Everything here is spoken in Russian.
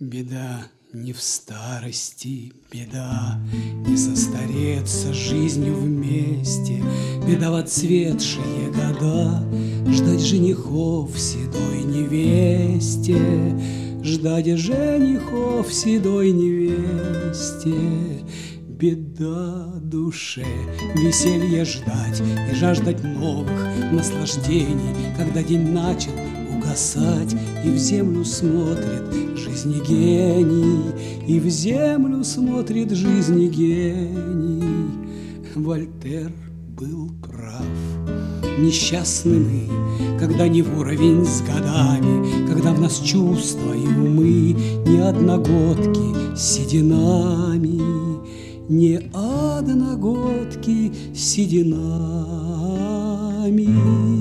Беда не в старости, беда не состареться жизнью вместе, беда в отцветшие года ждать женихов седой невесте, ждать женихов седой невесте. Беда душе веселье ждать и жаждать новых наслаждений, когда день начал угасать, и в землю смотрит жизни гений, и в землю смотрит жизни гений. Вольтер был прав. Несчастны мы, когда не в уровень с годами, когда в нас чувства и умы не одногодки с сединами, не одногодки с сединами.